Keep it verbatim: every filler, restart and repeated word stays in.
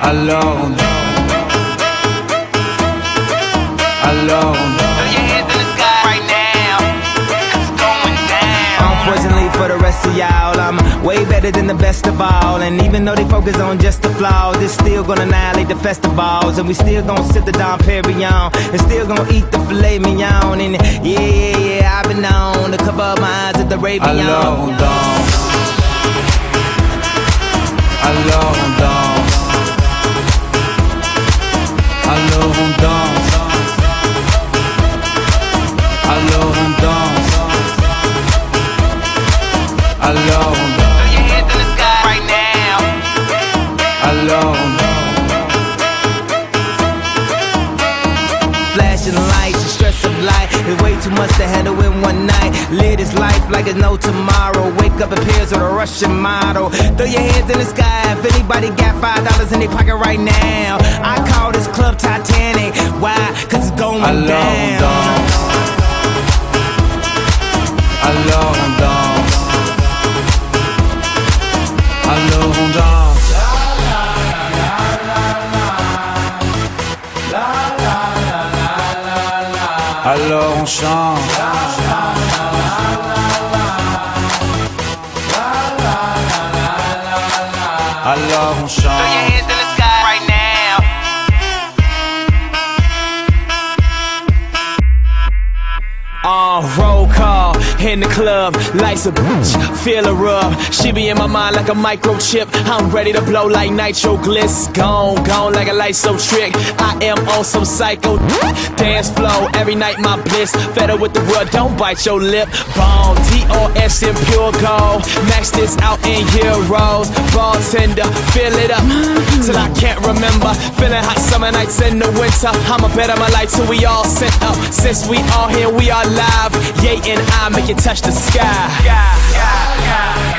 Alors on danse. Alors on danse. Throw your hands in the sky right now, 'cause it's going down. Unfortunately for the rest of y'all, I'm way better than the best of all. And even though they focus on just the flaws, it's still gonna annihilate the festivals. And we still gonna sip the Dom Perignon, and still gonna eat the filet mignon. And yeah, yeah, yeah, I've been known to cover up my eyes at the Ravion. Alors on danse. Alors on danse. Alors on danse. Alors on danse. Alors on danse. Throw your hands in the sky right now. Alors on danse. Flashing lights, the stress of life is way too much to handle in one night. Live this life like it's no tomorrow. Wake up appears with a Russian model. Throw your hands in the sky if anybody got five dollars in their pocket right now. I call this club Titanic. Why? 'Cause it's going Alors on down. danse. Alors on danse. Alors on danse. Alors on chante. Alors on Throw your chante. hands in the sky right now. Uh, roll call in the club, lights a bitch, feel a rub. She be in my mind like a microchip. I'm ready to blow like nitro gliss. Gone, gone like a light so trick. I am on some psycho dance flow. Every night my bliss. Fed up with the world, don't bite your lip. Bone, T O S in pure gold. Max this out in euros. Bartender, fill it up till I can't remember. Feeling hot summer nights in the winter. I'ma bet on my life till we all sent up. Since we all here, we are live. Yay and I make it touch the sky. Yeah, yeah, yeah.